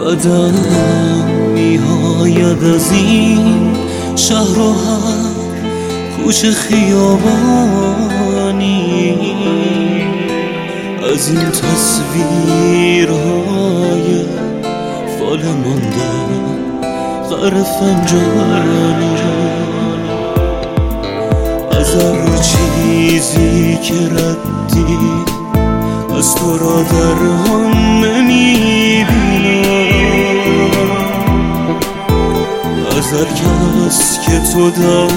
بعدم میآید از این شهر و هر کوچه خیابانی، از این تصویرهای فال مانده غر فنجانی، از هر چیزی که ردی از تو را در هم میبینم، از هر کس که تو در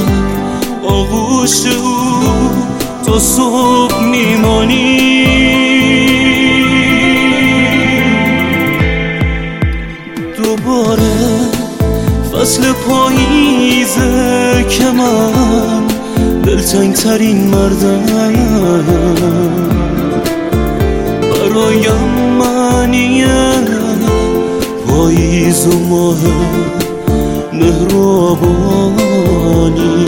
آغوش او تا صبح میمانی. دوباره فصل پاییزه که من دلتنگ ترین مردم، برایم معنیه پاییز و ماه مهربانی.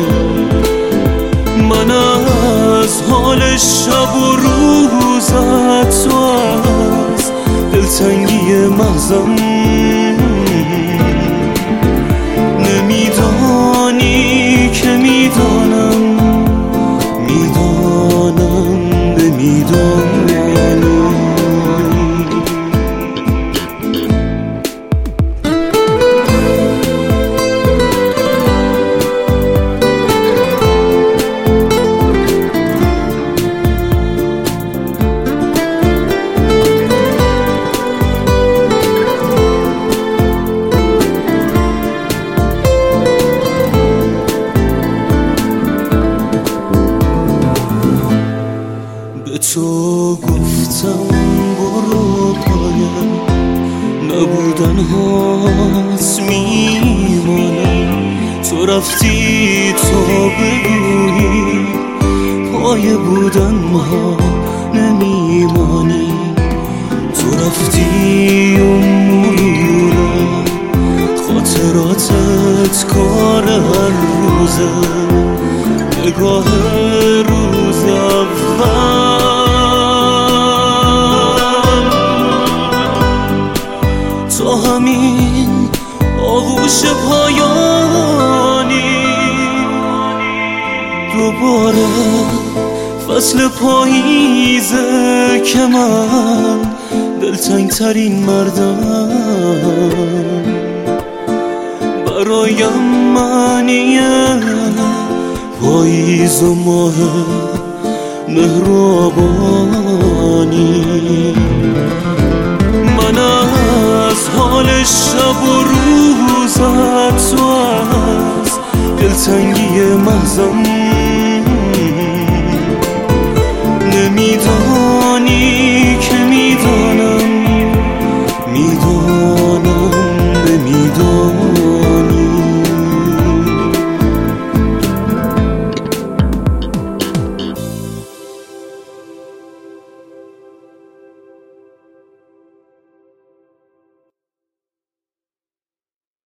من از حال شب و روزت تو از دلتنگی محضم نمیدانی که میدانم، میدانم نمیدانی. به تو گفتم برو پایم نبودن هاست میمانم، تو رفتی تو بگویی پای بودن ها نمیمانی. تو رفتی و مرورم خاطراتت کار هر روزه، نگاه روز اول تا همین آغوش پایانی. دوباره فصل پاییزه که من دلتنگ ترین مردم، برایم معنیه پاییز و ماه مهربانی. من از حال شب و روزت تو از دلتنگی